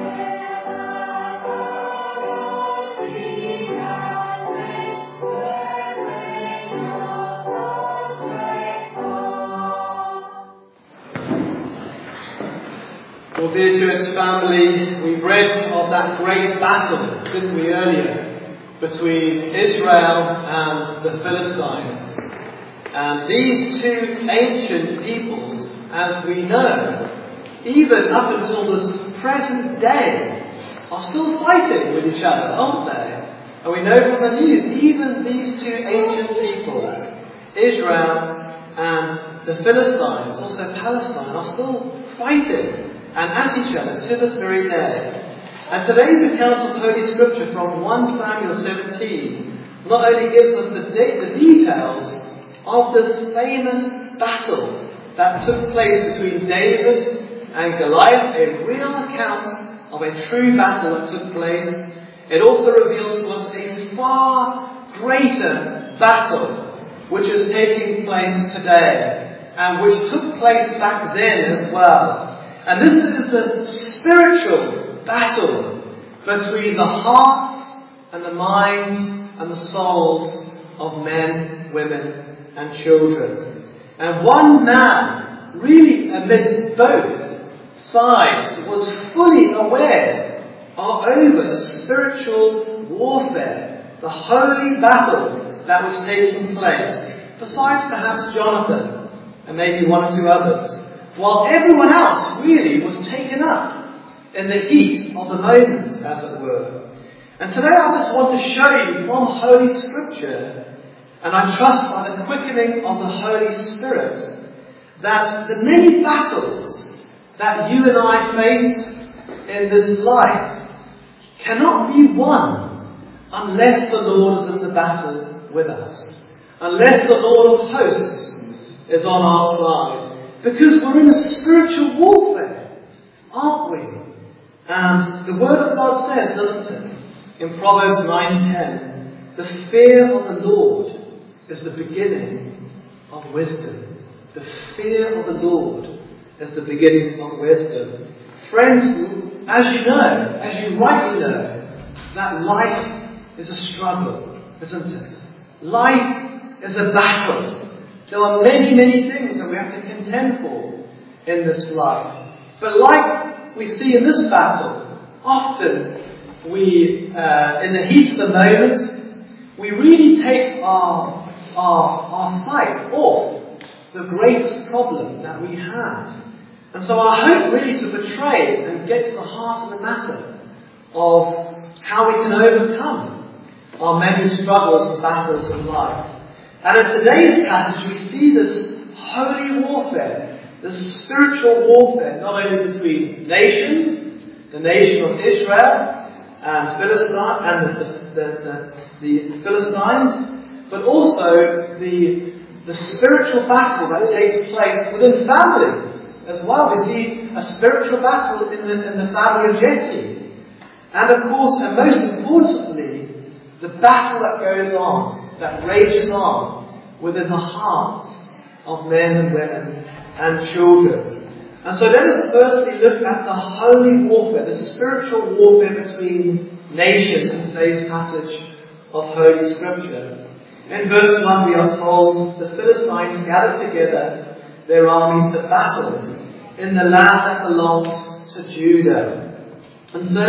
Well, dear church family, we've read of that great battle, didn't we, earlier, between Israel and the Philistines. And these two ancient peoples, as we know, even up until this present day, are still fighting with each other, aren't they? And we know from the news, even these two ancient peoples, Israel and the Philistines, also Palestine, are still fighting and at each other to this very day. And today's account of Holy Scripture from 1 Samuel 17 not only gives us the details of this famous battle that took place between David and Goliath, a real account of a true battle that took place, it also reveals to us a far greater battle which is taking place today and which took place back then as well. And this is the spiritual battle between the hearts and the minds and the souls of men, women and children. And one man, really amidst both sides, was fully aware over the spiritual warfare, the holy battle that was taking place, besides perhaps Jonathan and maybe one or two others, while everyone else really was taken up in the heat of the moment, as it were. And today I just want to show you from Holy Scripture, and I trust by the quickening of the Holy Spirit, that the many battles that you and I face in this life cannot be won unless the Lord is in the battle with us, unless the Lord of hosts is on our side. Because we're in a spiritual warfare, aren't we? And the Word of God says, doesn't it, in Proverbs 9:10, the fear of the Lord is the beginning of wisdom. The fear of the Lord is the beginning of wisdom. Friends, as you know, as you rightly know, that life is a struggle, isn't it? Life is a battle. There are many, many things that we have to contend for in this life. But like we see in this battle, often we, in the heat of the moment, we really take our sight off the greatest problem that we have. And so I hope really to portray and get to the heart of the matter of how we can overcome our many struggles and battles in life. And in today's passage we see this holy warfare, this spiritual warfare, not only between nations, the nation of Israel and Philistine and the Philistines, but also the spiritual battle that takes place within families as well. We see a spiritual battle in the family of Jesse. And of course, and most importantly, the battle that goes on, that rages on within the hearts of men and women and children. And so let us firstly look at the holy warfare, the spiritual warfare between nations in today's passage of Holy Scripture. In verse 1 we are told, the Philistines gathered together their armies to battle in the land that belonged to Judah. And so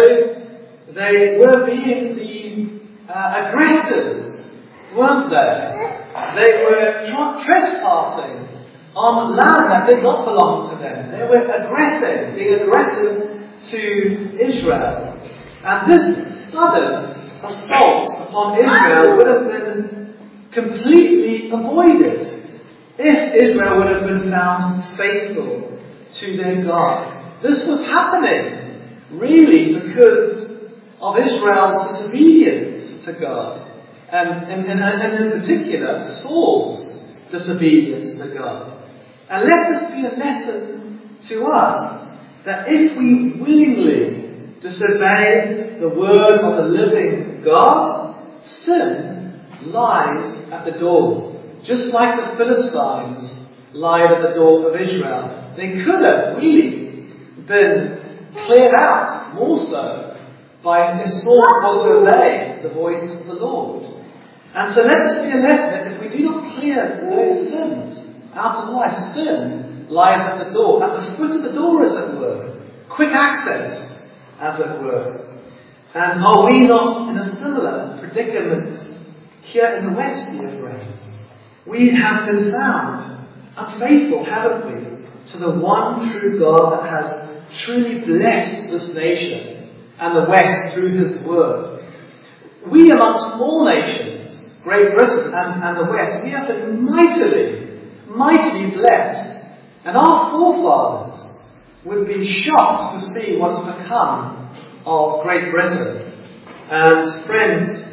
they were being the aggressors, weren't they? They were trespassing on land that did not belong to them. They were being aggressive to Israel. And this sudden assault upon Israel would have been completely avoided if Israel would have been found faithful to their God. This was happening really because of Israel's disobedience to God. And in particular, Saul's disobedience to God. And let this be a lesson to us that if we willingly disobey the word of the living God, sin lies at the door. Just like the Philistines lied at the door of Israel. They could have really been cleared out more so by his sword was to obey the voice of the Lord. And so let us be alert that if we do not clear those sins out of life, sin lies at the door, at the foot of the door, as it were. Quick access, as it were. And are we not in a similar predicament here in the West, dear friends? We have been found unfaithful, haven't we, to the one true God that has truly blessed this nation and the West through his word. We amongst all nations, Great Britain and the West, we have been mightily blessed. And our forefathers would be shocked to see what has become of Great Britain. And friends,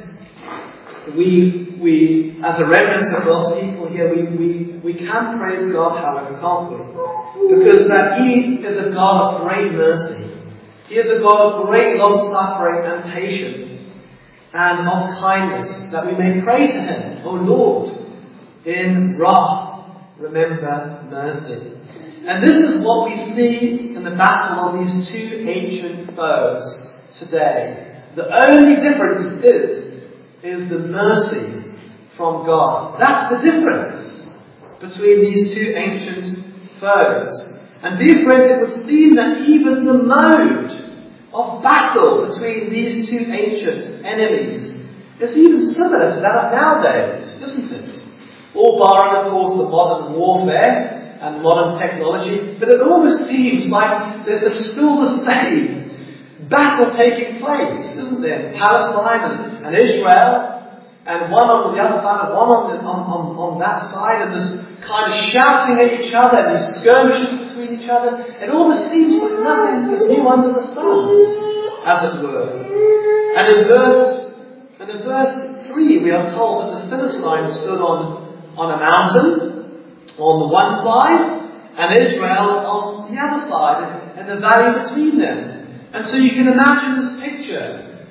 we as a remnant of God's people here, we can praise God, however, can't we? Because that He is a God of great mercy. He is a God of great long-suffering and patience and of kindness, that we may pray to Him, O Lord, in wrath, remember mercy. And this is what we see in the battle of these two ancient foes today. The only difference is the mercy from God. That's the difference between these two ancient foes. And dear friends, it would seem that even the mode of battle between these two ancient enemies is even similar to that of nowadays, isn't it? All barring, of course, the modern warfare and modern technology, but it almost seems like there's still the same battle taking place, isn't there? Palestine and Israel, and one on the other side, and one on that side, and this kind of shouting at each other, and these skirmishes between each other. It almost seems like nothing is new under the sun, as it were. And in verse 3, we are told that the Philistines stood on a mountain on the one side, and Israel on the other side, and the valley between them. And so you can imagine this picture.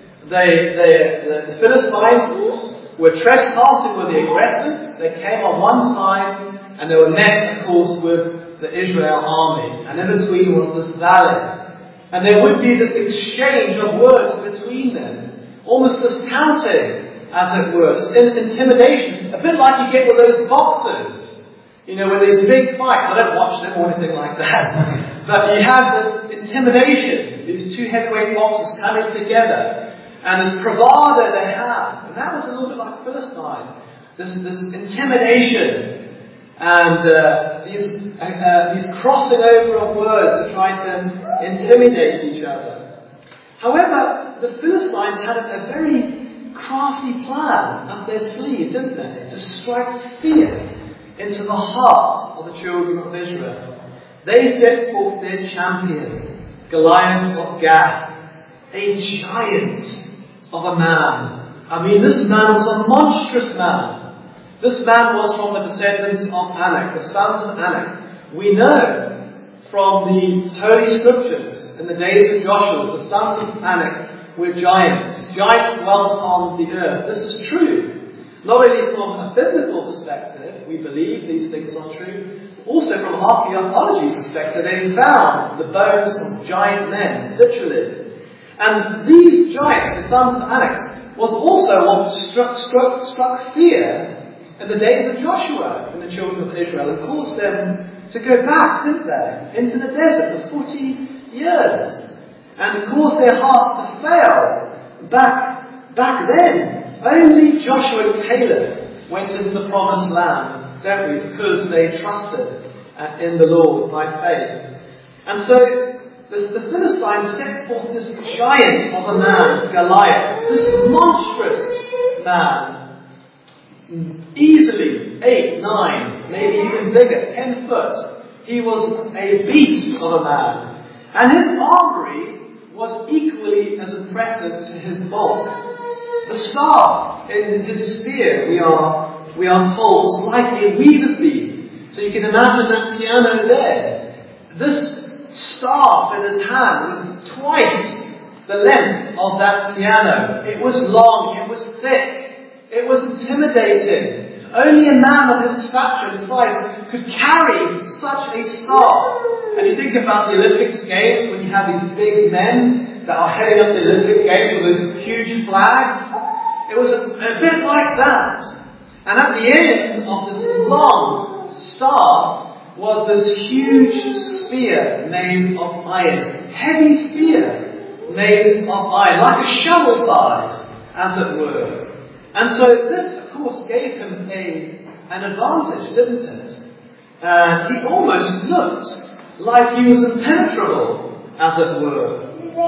The Philistines were trespassing with the aggressors. They came on one side, and they were met, of course, with the Israel army. And in between was this valley. And there would be this exchange of words between them. Almost this touting, as it were. This intimidation. A bit like you get with those boxers. You know, when there's big fights. I don't watch them or anything like that. But you have this intimidation. These two heavyweight boxers coming together. And this bravado they have. And that was a little bit like Philistine. This intimidation. And these crossing over of words to try to intimidate each other. However, the Philistines had a very crafty plan up their sleeve, didn't they? To strike fear into the hearts of the children of Israel. They set forth their champion, Goliath of Gath, a giant of a man. I mean, this man was a monstrous man. This man was from the descendants of Anak, the sons of Anak. We know from the Holy Scriptures in the days of Joshua, the sons of Anak were giants. Giants dwelt upon the earth. This is true. Not only from a biblical perspective, we believe these things are true, also from an archaeology perspective, they found the bones of giant men, literally. And these giants, the sons of Anak, was also what struck fear in the days of Joshua and the children of Israel, and caused them to go back, didn't they, into the desert for 40 years, and it caused their hearts to fail back then. Only Joshua and Caleb went into the promised land, don't we, because they trusted in the Lord by faith. And so the Philistines set forth this giant of a man, Goliath, this monstrous man, easily 8, 9, maybe even bigger, 10 foot. He was a beast of a man. And his armory was equally as impressive to his bulk. The staff in his spear, we are told, was like a weaver's beam. So you can imagine that piano there. This staff in his hand was twice the length of that piano. It was long, it was thick, it was intimidating. Only a man of his stature and size could carry such a staff. And you think about the Olympics Games, when you have these big men that are heading up the Olympic Games with those huge flags. It was a bit like that. And at the end of this long staff was this huge spear made of iron. Heavy spear made of iron, like a shovel size, as it were. And so this, of course, gave him an advantage, didn't it? He almost looked like he was impenetrable, as it were.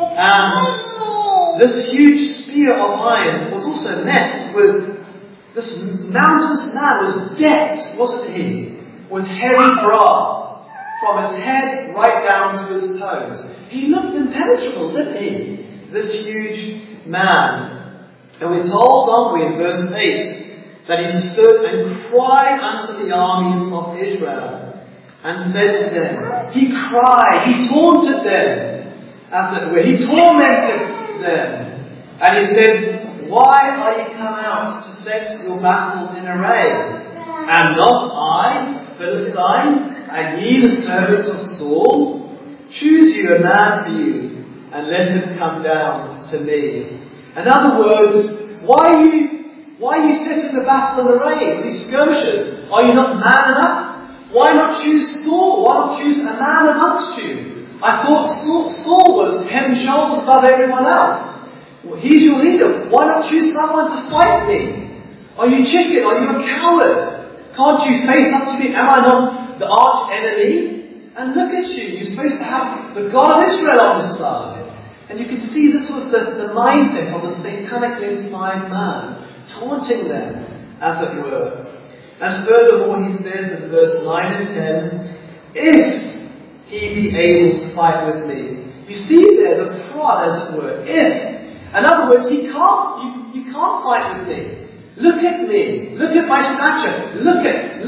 And this huge spear of iron was also met with this mountainous man was decked, wasn't he, with heavy brass from his head right down to his toes. He looked impenetrable, didn't he? This huge man. And we're told, aren't we, in verse 8, that he stood and cried unto the armies of Israel and said to them, he cried, he taunted them, as it were, he tormented them. And he said, why are ye come out to set your battles in array? Am not I, Philistine, and ye the servants of Saul? Choose you a man for you, and let him come down to me. In other words, why are you setting the battle in array, these skirmishes? Are you not man enough? Why not choose Saul? Why not choose a man amongst you? I thought Saul was head and shoulders above everyone else. Well, he's your leader. Why not choose someone to fight me? Are you chicken? Are you a coward? Can't you face up to me? Am I not the arch enemy? And look at you. You're supposed to have the God of Israel on this side. And you can see this was the mindset of the satanically inspired man, taunting them, as it were. And furthermore, he says in verse 9 and 10, if he be able to fight with me. You see there the prod, as it were. If. In other words, you can't fight with me. Look at me. Look at my stature. Look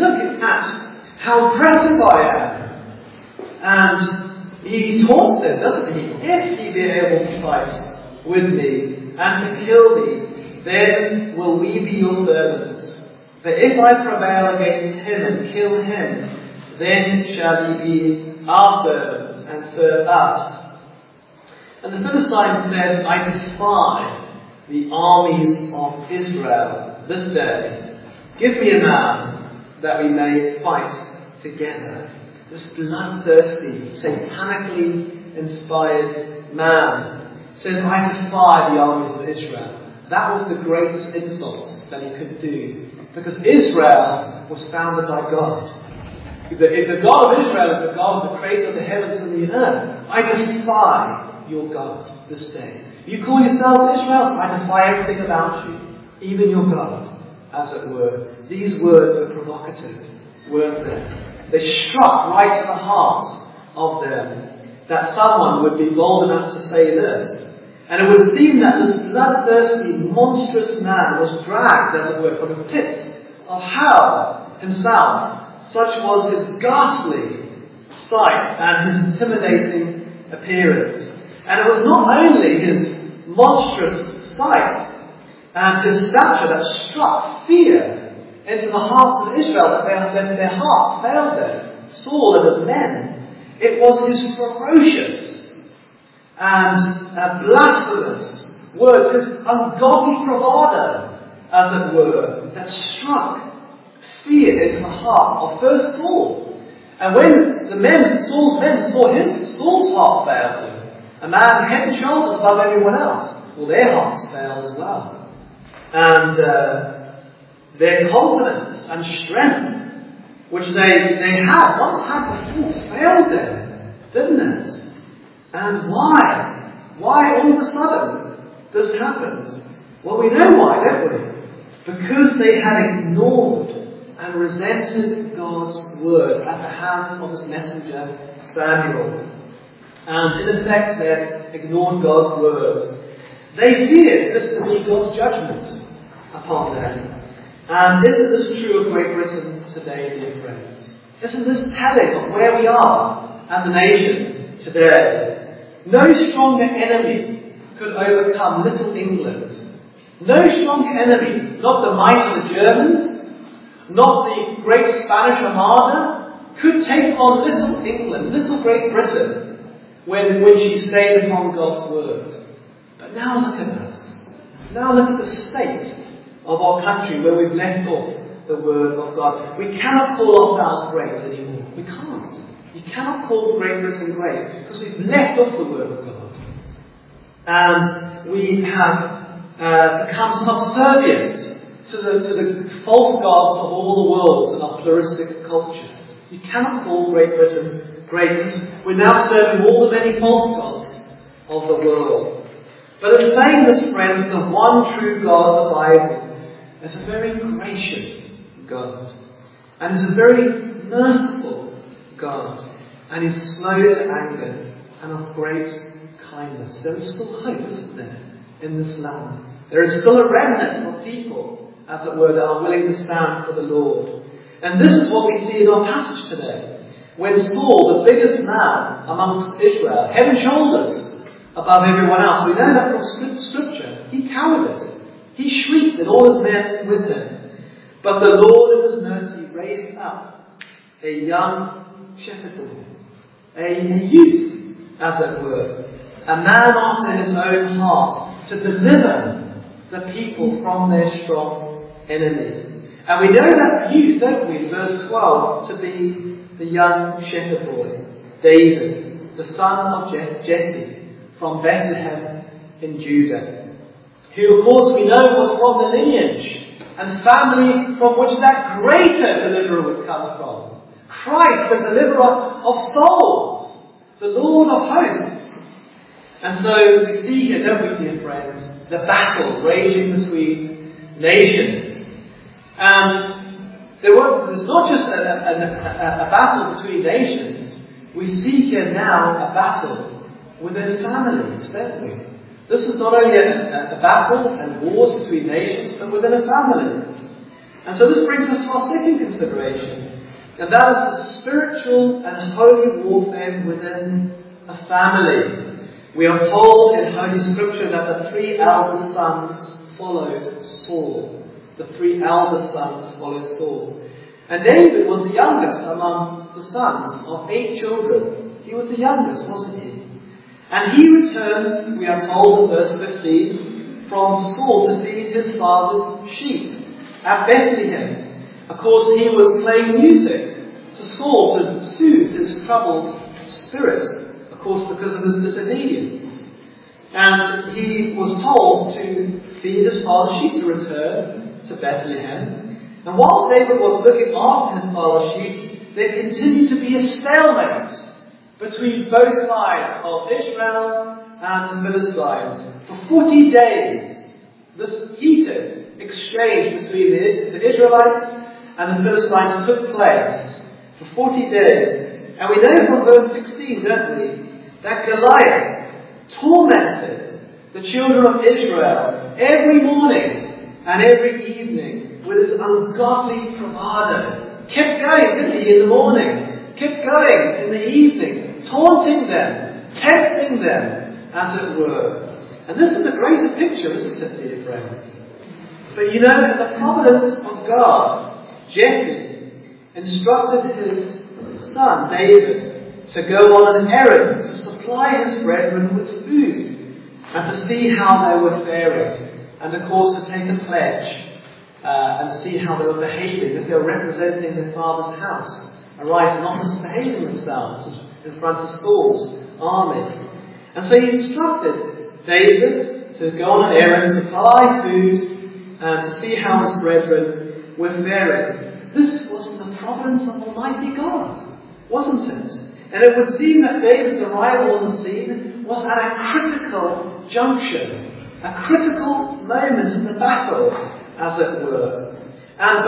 at how impressive I am. And he taunts them, doesn't he? If he be able to fight with me and to kill me, then will we be your servants. But if I prevail against him and kill him, then shall ye be our servants and serve us. And the Philistines said, I defy the armies of Israel this day. Give me a man that we may fight together. This bloodthirsty, satanically inspired man says, I defy the armies of Israel. That was the greatest insult that he could do. Because Israel was founded by God. If the God of Israel is the God of the creator of the heavens and the earth, I defy your God this day. You call yourselves Israel, I defy everything about you, even your God, as it were. These words were provocative, weren't they? They struck right to the heart of them, that someone would be bold enough to say this. And it would seem that this bloodthirsty, monstrous man was dragged, as it were, from the pits of hell himself. Such was his ghastly sight and his intimidating appearance. And it was not only his monstrous sight and his stature that struck fear into the hearts of Israel, that their hearts failed them, Saul and his men. It was his ferocious and blasphemous words, his ungodly bravado, as it were, that struck fear into the heart of first Saul. And when Saul's men saw Saul's heart failed him, a man head and shoulders above everyone else, well, their hearts failed as well. And their confidence and strength, which they had once had before, failed them, didn't it? And why? Why all of a sudden this happened? Well, we know why, don't we? Because they had ignored and resented God's word at the hands of his messenger Samuel. And in effect, they had ignored God's words. They feared this to be God's judgment upon them. And isn't this true of Great Britain today, dear friends? Isn't this telling of where we are as a nation today? No stronger enemy could overcome little England. No stronger enemy, not the might of the Germans, not the great Spanish Armada, could take on little England, little Great Britain, when she stayed upon God's word. But now look at us. Now look at the state of our country where we've left off the word of God. We cannot call ourselves great anymore. We can't. You cannot call Great Britain great because we've left off the word of God. And we have become subservient to the false gods of all the world and our pluralistic culture. You cannot call Great Britain great because we're now serving all the many false gods of the world. But in saying this, friends, the one true God of the Bible is a very gracious God, and is a very merciful God, and is slow to anger and of great kindness. There is still hope, isn't there, in this land? There is still a remnant of people, as it were, that are willing to stand for the Lord. And this is what we see in our passage today. When Saul, the biggest man amongst Israel, head and shoulders above everyone else, we know that from Scripture, he cowered it. He shrieked and all his men with him. But the Lord in his mercy raised up a young shepherd boy, a youth, as it were, a man after his own heart, to deliver the people from their strong enemy. And we know that youth, don't we, verse 12, to be the young shepherd boy, David, the son of Jesse, from Bethlehem in Judah, who of course we know was from the lineage and family from which that greater deliverer would come from. Christ, the deliverer of souls, the Lord of hosts. And so we see here, don't we, dear friends, the battle raging between nations. And there's not just a battle between nations. We see here now a battle within families, don't we? This is not only a battle and wars between nations, but within a family. And so this brings us to our second consideration, and that is the spiritual and holy warfare within a family. We are told in Holy Scripture that the three elder sons followed Saul. The three elder sons followed Saul. And David was the youngest among the sons of 8 children. He was the youngest, wasn't he? And he returned, we are told in verse 15, from Saul to feed his father's sheep at Bethlehem. Of course, he was playing music to Saul to soothe his troubled spirit, of course, because of his disobedience. And he was told to feed his father's sheep, to return to Bethlehem. And whilst David was looking after his father's sheep, there continued to be a stalemate between both sides of Israel and the Philistines. For 40 days, this heated exchange between the Israelites and the Philistines took place for 40 days. And we know from verse 16, don't we, that Goliath tormented the children of Israel every morning and every evening with his ungodly bravado. Kept going, didn't he, in the morning? Kept going in the evening, taunting them, tempting them, as it were. And this is a greater picture, isn't it, dear friends? But you know, in the providence of God, Jesse instructed his son, David, to go on an errand to supply his brethren with food and to see how they were faring. And of course, to take a pledge and see how they were behaving, if they were representing their father's house. Right, not misbehaving themselves in front of Saul's army. And so he instructed David to go on an errand, supply food, and to see how his brethren were faring. This was the providence of Almighty God, wasn't it? And it would seem that David's arrival on the scene was at a critical junction, a critical moment in the battle, as it were. And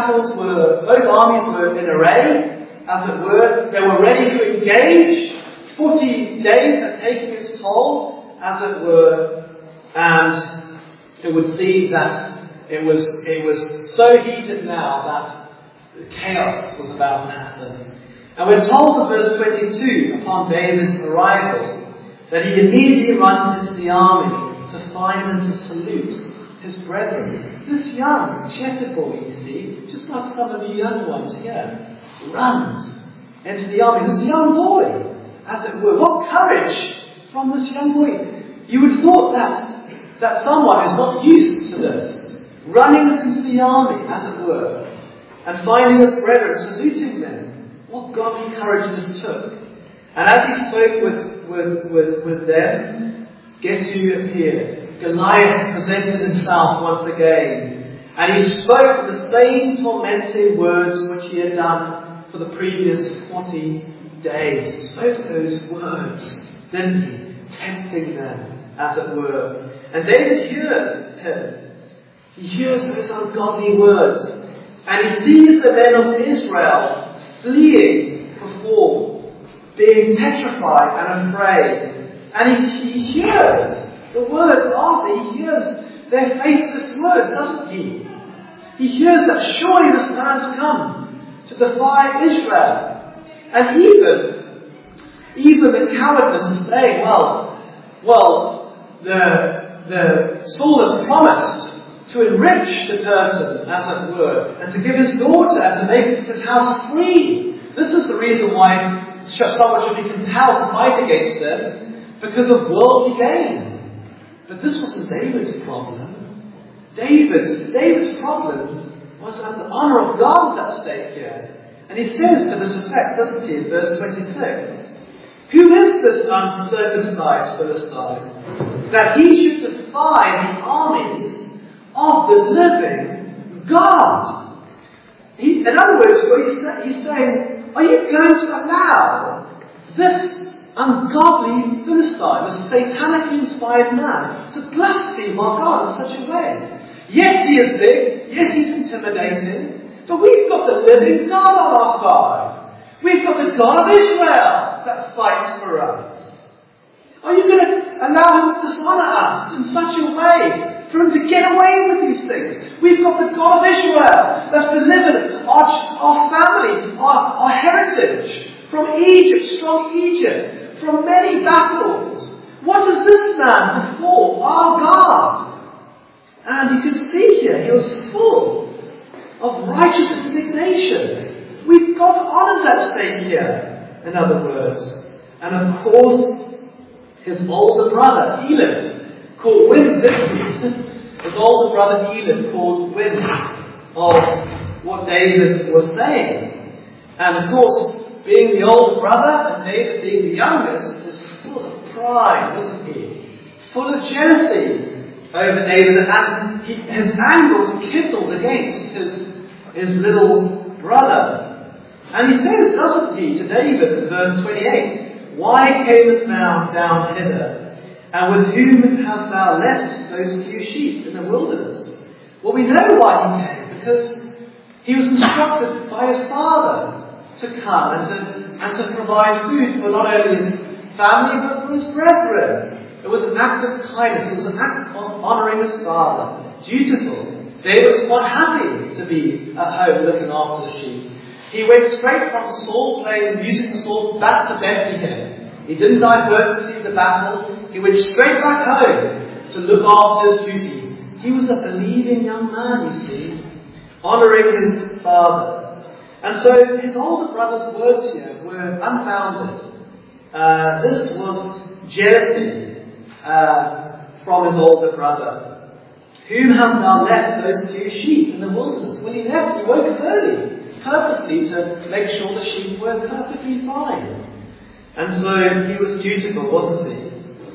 both armies were in array, as it were. They were ready to engage. 40 days had taken its toll, as it were. And it would seem that it was so heated now that chaos was about to happen. And we're told in verse 22, upon David's arrival, that he immediately runs into the army to find and to salute his brethren. This young shepherd boy, you see, just like some of you young ones here, runs into the army. This young boy, as it were. What courage from this young boy. You would have thought that someone who's not used to this, running into the army, as it were, and finding his brethren, saluting them. What godly courage this took. And as he spoke with them, guess who appeared? Goliath presented himself once again. And he spoke the same tormenting words which he had done for the previous 40 days. Spoke those words, didn't he? Tempting them, as it were. And David hears him. He hears those ungodly words. And he sees the men of Israel fleeing before, being petrified and afraid. And he hears the words after. He hears their faithless words, doesn't he? He hears that surely this man has come to defy Israel. And even the cowardness of saying, the Saul has promised to enrich the person, as it were, and to give his daughter, and to make his house free. This is the reason why someone should be compelled to fight against them, because of worldly gain. But this wasn't David's problem. David's problem was that the honour of God was at stake here. And he says to this effect, doesn't he, in verse 26, "Who is this uncircumcised Philistine, that he should defy the armies of the living God?" In other words, what he's saying, are you going to allow this ungodly Philistine, this satanic inspired man, to blaspheme our God in such a way? Yes, he is big, yes, he's intimidating, but we've got the living God on our side. We've got the God of Israel that fights for us. Are you going to allow him to dishonour us in such a way for him to get away with these things? We've got the God of Israel that's delivered our family, our heritage from Egypt, strong Egypt, from many battles. What does this man befall our God? And you can see here, he was full of righteous indignation. We've got honours at stake here, in other words. And of course, his older brother, Elib, caught wind, didn't he? His older brother, Elib, caught wind of what David was saying. And of course, being the older brother and David being the youngest, is full of pride, wasn't he? Full of jealousy over David, and his anger was kindled against his little brother. And he says, doesn't he, to David in verse 28, "Why camest thou down hither? And with whom hast thou left those few sheep in the wilderness?" Well, we know why he came, because he was instructed by his father to come and to provide food for not only his family, but for his brethren. It was an act of kindness. It was an act of honouring his father. Dutiful. David was quite happy to be at home looking after the sheep. He went straight from Saul, playing music for Saul, back to Bethlehem. He didn't divert to see the battle. He went straight back home to look after his duty. He was a believing young man, you see, honouring his father. And so his older brother's words here were unfounded. This was jealousy from his older brother. "Whom hast thou left those few sheep in the wilderness?" Well, he woke up early, purposely to make sure the sheep were perfectly fine. And so he was dutiful, wasn't he?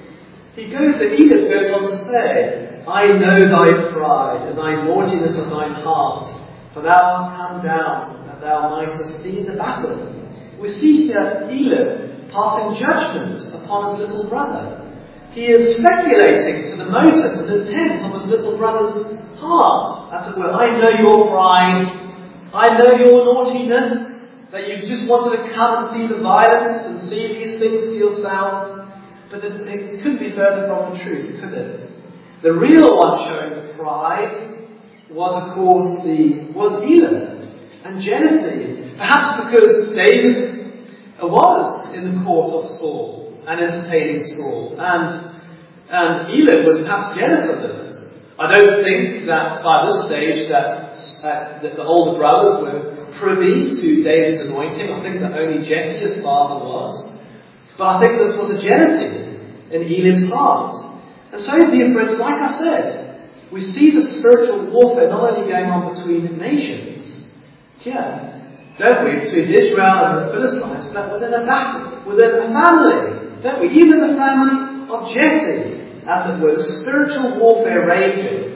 Edith goes on to say, "I know thy pride and thy naughtiness of thine heart, for thou art come down, that thou mightest see the battle." We see here Elib passing judgment upon his little brother. He is speculating to the motives and intents of his little brother's heart, as it were. I know your pride. I know your naughtiness, that you just wanted to come and see the violence and see these things for yourself. But it couldn't be further from the truth, could it? The real one showing pride was, of course, was Elib and jealousy. Perhaps because David was in the court of Saul and entertaining Saul, and Elib was perhaps jealous of this. I don't think that by this stage that the older brothers were privy to David's anointing. I think that only Jesse, his father, was. But I think this was a jealousy in Elim's heart. And so, dear friends, like I said, we see the spiritual warfare not only going on between nations here, don't we, between Israel and the Philistines, but within a battle, within a family, don't we? Even the family of Jesse, as it were, spiritual warfare raging.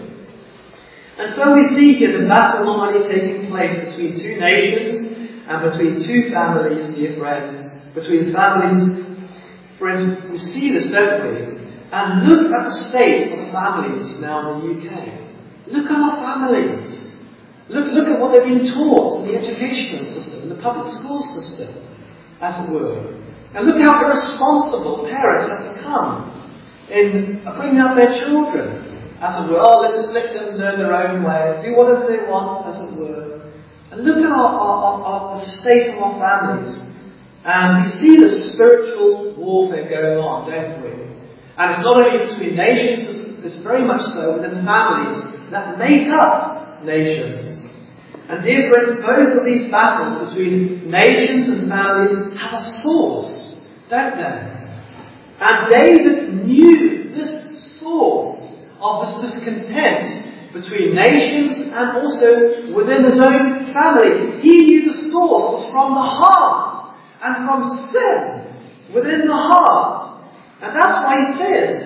And so we see here the battle not only taking place between two nations and between two families, dear friends, between families. Friends, we see this, don't we? And look at the state of families now in the UK. Look at our families. Look at what they've been taught in the educational system, in the public school system, as it were. And look how irresponsible parents have become in bringing up their children, as it were. Oh, let's let them learn their own way, do whatever they want, as it were. And look at the state of our families. And we see the spiritual warfare going on, don't we? And it's not only between nations, it's very much so within families that make up nations. And dear friends, both of these battles between nations and families have a source, don't they? And David knew this source of this discontent between nations and also within his own family. He knew the source was from the heart and from sin within the heart. And that's why he says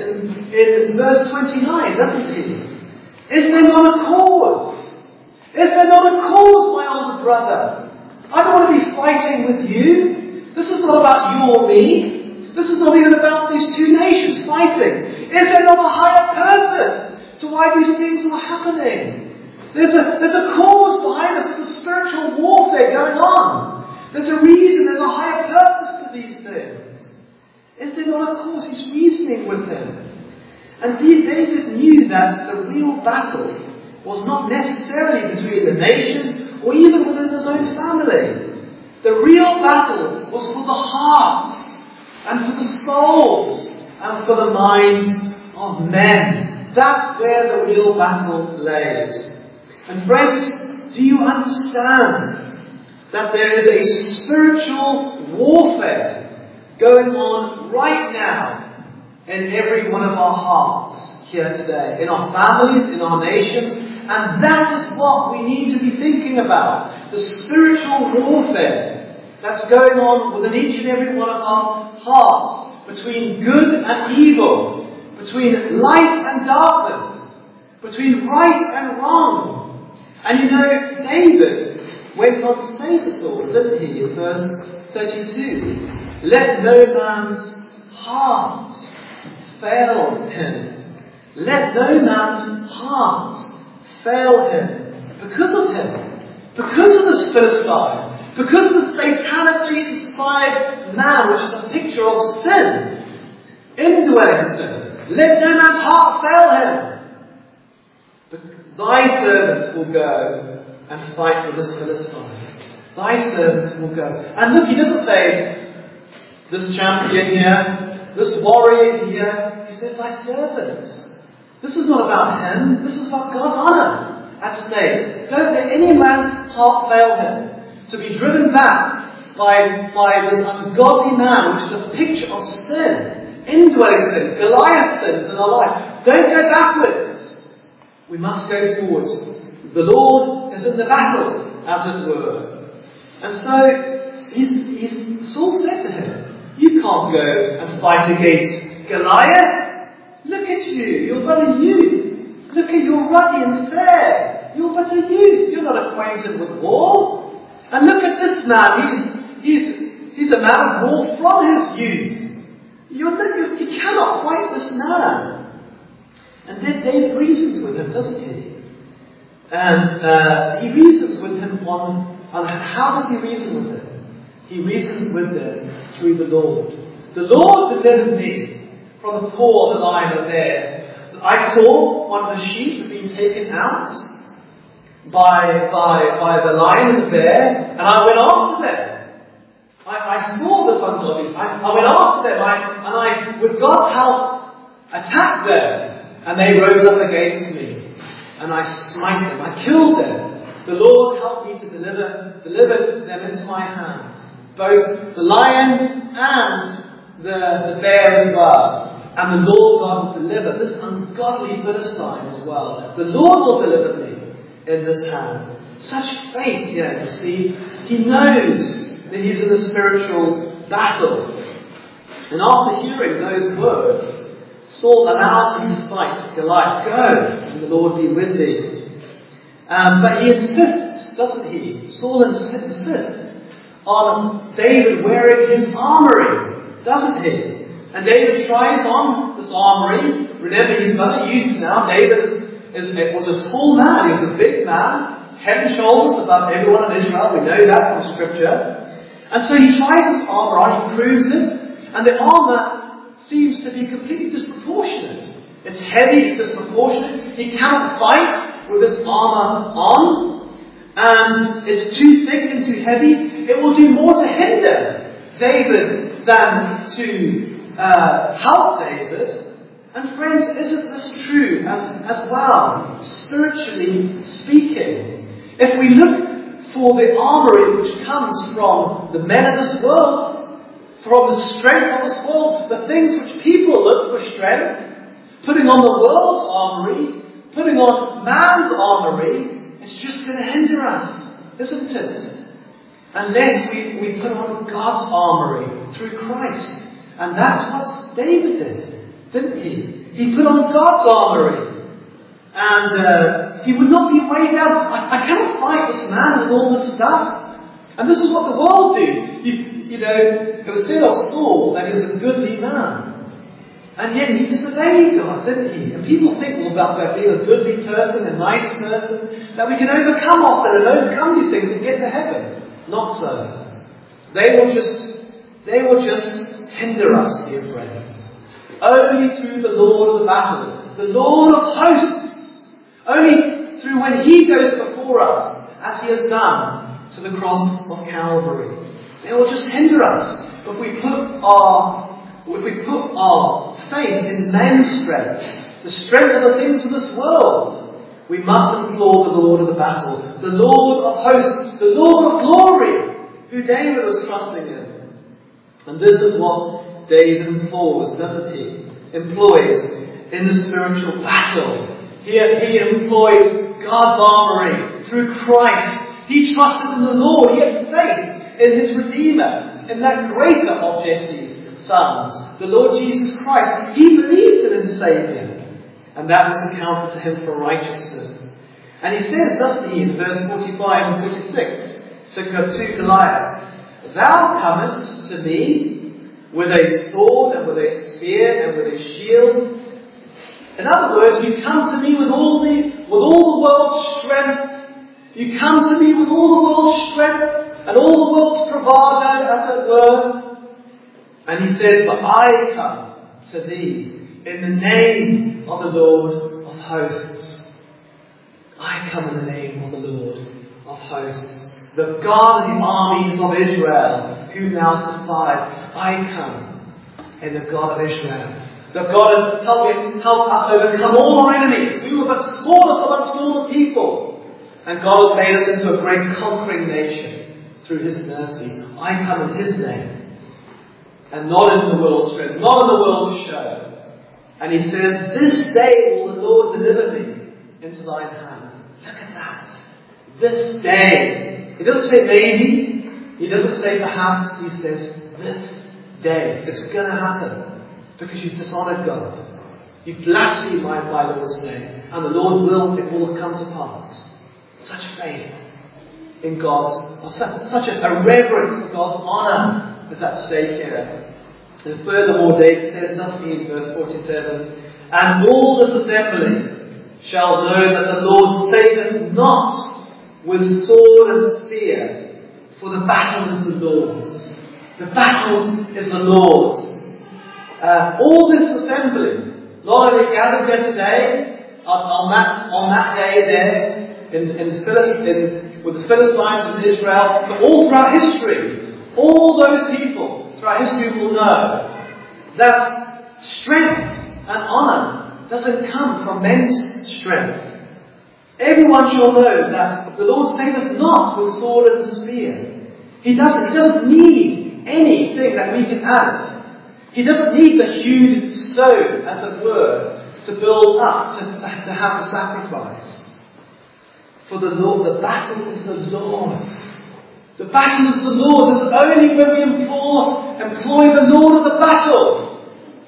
in verse 29, doesn't he? Is there not a cause? Is there not a cause, my older brother? I don't want to be fighting with you. This is not about you or me. This is not even about these two nations fighting. Is there not a higher purpose to why these things are happening? There's a cause behind this. There's a spiritual warfare going on. There's a reason. There's a higher purpose to these things. Is there not a cause? He's reasoning with them. And David knew that the real battle was not necessarily between the nations or even within his own family. The real battle was for the hearts and for the souls and for the minds of men. That's where the real battle lays. And friends, do you understand that there is a spiritual warfare going on right now in every one of our hearts here today, in our families, in our nations? And that is what we need to be thinking about. The spiritual warfare that's going on within each and every one of our hearts, between good and evil, between light and darkness, between right and wrong. And you know, David went on to say to Saul, didn't he, in verse 32, let no man's heart fail him. Let no man's heart fail him because of him, because of this Philistine, because of the satanically inspired man, which is a picture of sin, indwelling sin. Let no man's heart fail him. But thy servant will go and fight with this Philistine. Thy servant will go. And look, he doesn't say, this champion here, this warrior here. He says, thy servant. This is not about him. This is about God's honour at stake. Don't let any man's heart fail him. To be driven back by this ungodly man, which is a picture of sin, indwelling sin, Goliath sins in our life. Don't go backwards. We must go forwards. The Lord is in the battle, as it were. And so Saul said to him, you can't go and fight against Goliath. Look at you, you're but a youth. Look at you're ruddy and fair. You're but a youth. You're not acquainted with war. And look at this man. He's a man of war from his youth. You cannot fight this man. And then David reasons with him, doesn't he? And he reasons with him on how does he reason with him? He reasons with them through the Lord. The Lord delivered me from the paw of the lion and bear. I saw one of the sheep being taken out by the lion and the bear, and I went after them. I saw this ungodly. I went after them, and I, with God's help, attacked them, and they rose up against me. and I smite them. I killed them. The Lord helped me to deliver them into my hand. Both the lion and the bear as well. And the Lord God will deliver this ungodly Philistine as well. The Lord will deliver me in this hand. Such faith here, you see. He knows that he's in a spiritual battle. And after hearing those words, Saul allows him to fight Goliath. Go, and the Lord be with thee. But he insists, doesn't he? Saul insists on David wearing his armory, doesn't he? And David tries on this armory. Remember, he's not used to now. David was a tall man. He was a big man, head and shoulders above everyone in Israel. We know that from Scripture. And so he tries his armour on. He proves it. And the armour seems to be completely disproportionate. It's heavy, it's disproportionate. He cannot fight with this armour on. And it's too thick and too heavy. It will do more to hinder David than to help David. And friends, isn't this true as well, spiritually speaking? If we look for the armoury which comes from the men of this world, from the strength of this world, the things which people look for strength, putting on the world's armoury, putting on man's armoury, it's just going to hinder us, isn't it? Unless we put on God's armoury through Christ. And that's what David did, didn't he? He put on God's armoury. And he would not be weighed down. I cannot fight this man with all this stuff. And this is what the world do. You know, it was said of Saul that he was a goodly man. And yet he disobeyed God, didn't he? And people think, well, about being a goodly person, a nice person, that we can overcome our sin and overcome these things and get to heaven. Not so. They will just hinder us, dear friends. Only through the Lord of the battle, the Lord of hosts. Only through when he goes before us, as he has done to the cross of Calvary. They will just hinder us. If we put our faith in man's strength, the strength of the things of this world, we must implore the Lord of the battle, the Lord of hosts, the Lord of glory, who David was trusting in. And this is what David implores, doesn't he? Employs in the spiritual battle. He employs God's armoury through Christ. He trusted in the Lord. He had faith in his Redeemer, in that greater of Jesse's sons, the Lord Jesus Christ. He believed in his Saviour, and that was accounted to him for righteousness. And he says, doesn't he, in verse 45 and 46, to Goliath, thou comest to me with a sword and with a spear and with a shield. In other words, you come to me with all the world's strength. You come to me with all the world's strength and all the world's bravado, as it were. And he says, but I come to thee in the name of the Lord of hosts. I come in the name of the Lord of hosts. The God of the armies of Israel, whom thou hast defied. I come in the God of Israel. The God has helped us overcome all our enemies. We were but smallest amongst all the people. And God has made us into a great conquering nation through his mercy. I come in his name. And not in the world's strength, not in the world's show. And he says, this day will the Lord deliver me into thine hand. Look at that. This day. He doesn't say maybe. He doesn't say perhaps. He says this day. It's going to happen. Because you've dishonored God. You've blasphemed my Lord's name. And the Lord it will come to pass. Such faith in God's, such a reverence for God's honour is at stake here. And furthermore, David says, doesn't he, in verse 47, and all this assembly shall know that the Lord saveth not with sword and spear, for the battle is the Lord's. The battle is the Lord's. All this assembly, not only gathered here today, on that day there, with the Philistines in Israel, but all throughout history, all those people throughout history will know that strength and honour doesn't come from men's strength. Everyone shall know that the Lord saveth not with sword and spear. He doesn't need anything that we can add. He doesn't need the hewed stone, as it were, to build up, to have a sacrifice. For the Lord, the battle is the Lord's. The battle is the Lord's. It's only when we employ the Lord of the battle.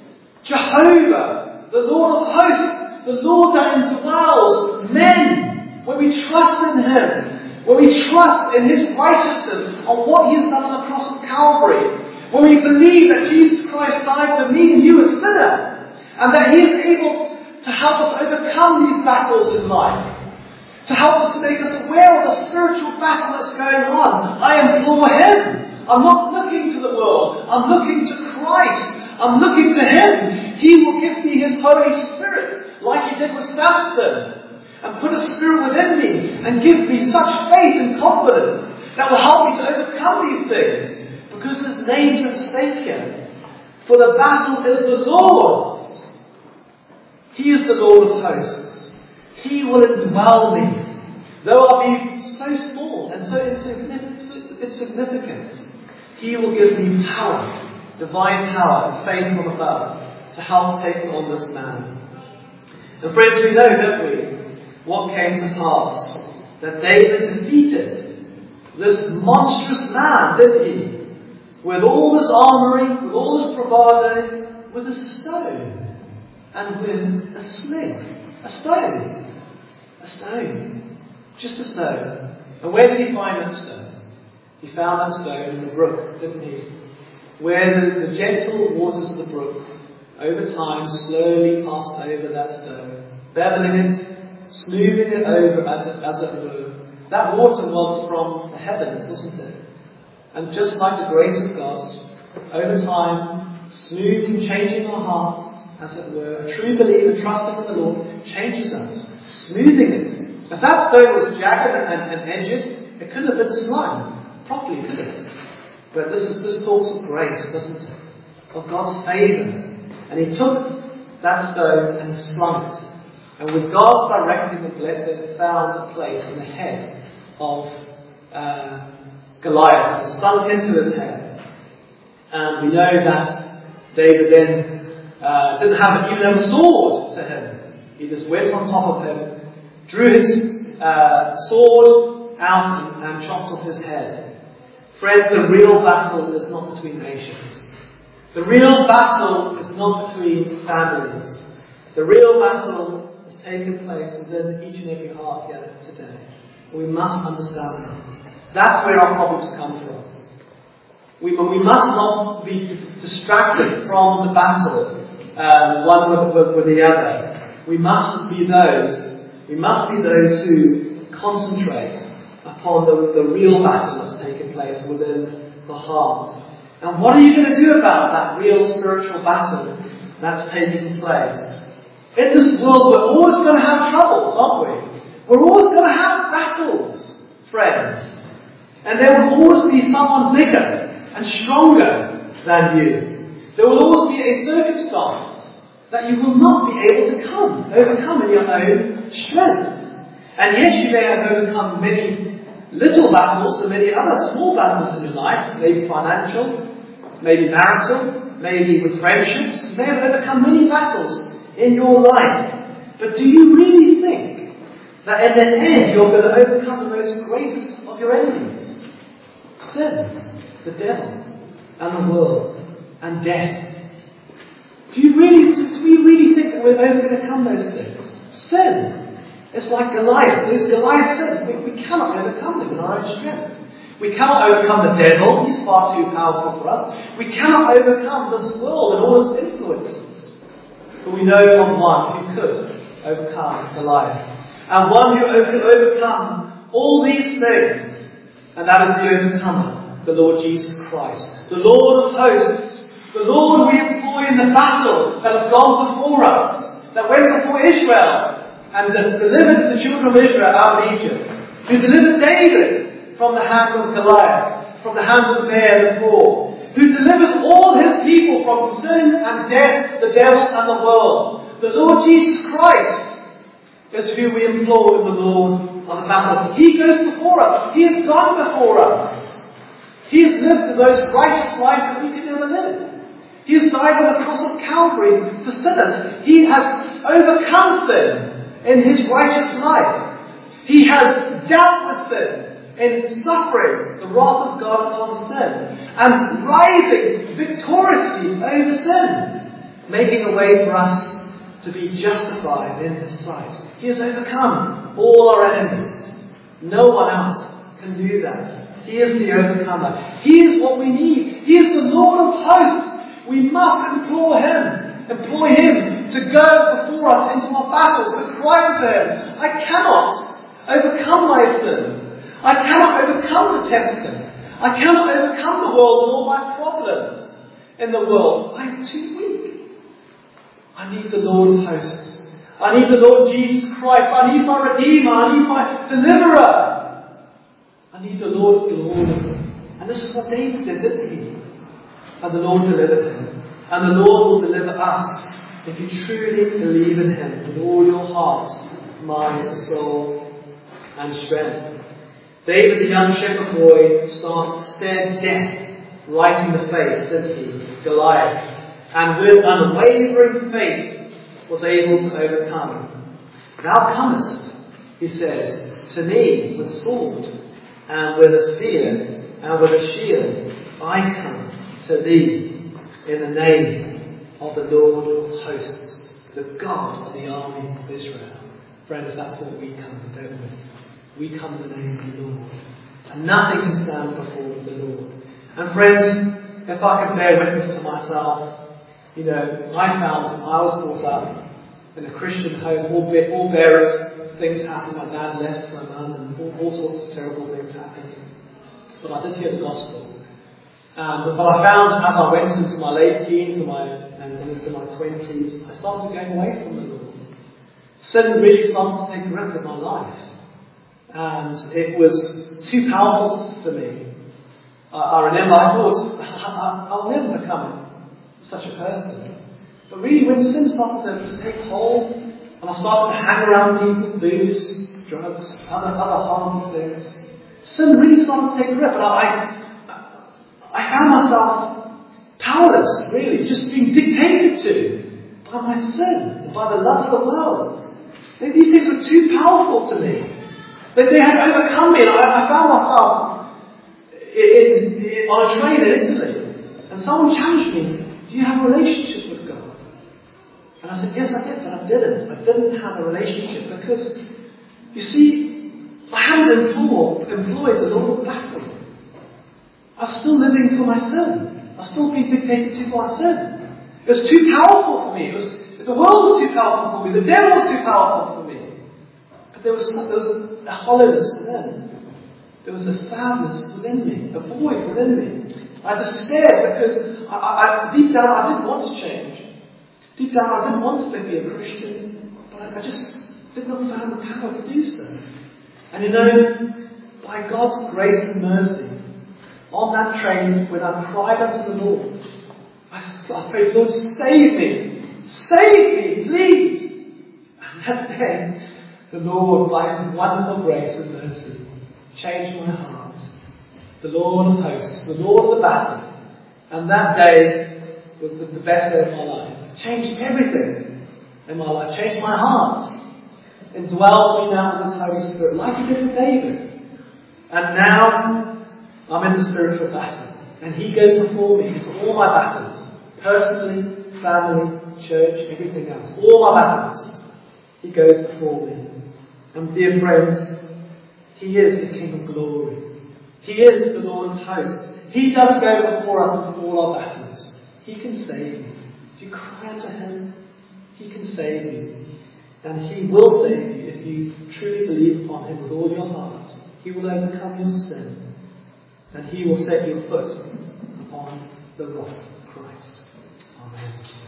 Jehovah, the Lord of hosts, the Lord that indwells men. When we trust in Him, when we trust in His righteousness, on what He has done on the cross of Calvary, when we believe that Jesus Christ died for me and you a sinner, and that He is able to help us overcome these battles in life, to help us to make us aware of the spiritual battle that's going on, I implore Him. I'm not looking to the world. I'm looking to Christ. I'm looking to Him. He will give me His Holy Spirit, like He did with Samson, and put a spirit within me and give me such faith and confidence that will help me to overcome these things, because His name's at stake here. For the battle is the Lord's. He is the Lord of hosts. He will indwell me. Though I be so small and so insignificant, He will give me power, divine power and faith from above to help take on this man. And friends, we know, don't we, what came to pass. That David defeated this monstrous man, didn't he? With all this armory, with all this bravado, with a stone and with a sling. A stone. A stone. Just a stone. And where did he find that stone? He found that stone in the brook, didn't he? Where the gentle waters of the brook, over time, slowly passed over that stone, beveling it, smoothing it over as it were. That water was from the heavens, wasn't it? And just like the grace of God, over time, smoothing, changing our hearts, as it were, a true believer trusting in the Lord changes us, smoothing it. If that stone was jagged and edged, it couldn't have been slime properly, could it? But this talks of grace, doesn't it? Of God's favour. And He took that stone and slung it. And with God's directing and blessing, it found a place in the head of Goliath. It sunk into his head. And we know that David then didn't have even a sword to him. He just went on top of him, drew his sword out and chopped off his head. Friends, the real battle is not between nations. The real battle is not between families. The real battle is taking place within each and every heart here today. We must understand that. That's where our problems come from. We must not be distracted from the battle, one with the other. We must be those who concentrate upon the real battle that's taking place within the heart. And what are you going to do about that real spiritual battle that's taking place? In this world, we're always going to have troubles, aren't we? We're always going to have battles, friends. And there will always be someone bigger and stronger than you. There will always be a circumstance that you will not be able to overcome in your own strength. And yes, you may have overcome many little battles and many other small battles in your life, maybe financial, maybe marital, maybe with friendships. You may have overcome many battles in your life. But do you really think that in the end you're going to overcome the most greatest of your enemies? Sin, the devil, and the world, and death. Do we really think that we're going to overcome those things? Sin. It's like Goliath. As Goliath says, we cannot overcome them in our own strength. We cannot overcome the devil. He's far too powerful for us. We cannot overcome this world and all its influences. But we know of one who could overcome Goliath. And one who could overcome all these things. And that is the overcomer, the Lord Jesus Christ. The Lord of hosts. The Lord we employ in the battle that has gone before us. That went before Israel and delivered the children of Israel out of Egypt. Who delivered David from the hand of Goliath, from the hands of Bear the Bull. Who delivers all His people from sin and death, the devil and the world. The Lord Jesus Christ is who we implore in the Lord of the battle. He goes before us. He has gone before us. He has lived the most righteous life that we could ever live. He has died on the cross of Calvary for sinners. He has overcome sin in his righteous life. He has dealt with sin in suffering the wrath of God upon sin, and rising victoriously over sin, making a way for us to be justified in his sight. He has overcome all our enemies. No one else can do that. He is the overcomer. He is what we need. He is the Lord of hosts. We must implore him to go before us into our battles, to cry to him. I cannot overcome my sin. I cannot overcome the tempter. I cannot overcome the world and all my problems in the world. I am too weak. I need the Lord of hosts. I need the Lord Jesus Christ. I need my Redeemer. I need my Deliverer. I need the Lord of glory. And this is what David did, didn't he? And the Lord delivered him. And the Lord will deliver us if you truly believe in him with all your heart, mind, soul, and strength. David, the young shepherd boy, stared death right in the face, didn't he? Goliath. And with unwavering faith was able to overcome. Thou comest, he says, to me with a sword, and with a spear, and with a shield. I come to thee in the name of the Lord of hosts, the God of the army of Israel. Friends, that's what we come, don't we? We come in the name of the Lord. And nothing can stand before the Lord. And friends, if I can bear witness to myself, I found I was brought up in a Christian home, all various things happened. My dad left for a man, and all sorts of terrible things happened. But I did hear the gospel. But I found that as I went into my late teens and into my 20s, I started going away from the Lord. Sin really started to take grip in my life. And it was too powerful for me. I remember I thought, I'll never become such a person. But really, when sin started to take hold, and I started to hang around people, booze, drugs, other harmful things, sin really started to take grip. And I found myself powerless, really, just being dictated to by my sin, by the love of the world. These things were too powerful to me. They had overcome me, and I found myself on a train in Italy, and someone challenged me, do you have a relationship with God? And I said, yes, I did, but I didn't. I didn't have a relationship because, you see, I hadn't employed the Lord of battle. I was still living for my sin. I was still being dictated to by sin. It was too powerful for me. The world was too powerful for me. The devil was too powerful for me. But there was a hollowness within. There was a sadness within me, a void within me. I despaired because deep down I didn't want to change. Deep down I didn't want to be a Christian, but I just did not find the power to do so. And by God's grace and mercy, on that train, when I cried unto the Lord, I prayed, Lord, save me, please. And that day, the Lord, by his wonderful grace and mercy, changed my heart. The Lord of hosts, the Lord of the battle. And that day was the best day of my life. It changed everything in my life. Changed my heart. Indwells me now with this Holy Spirit, like he did with David. And now I'm in the spiritual battle. And he goes before me. It's all my battles. Personally, family, church, everything else. All my battles. He goes before me. And dear friends, he is the King of glory. He is the Lord of hosts. He does go before us into all our battles. He can save you. If you cry unto him, he can save you. And he will save you if you truly believe upon him with all your heart. He will overcome your sin. And he will set your foot upon the rock of Christ. Amen.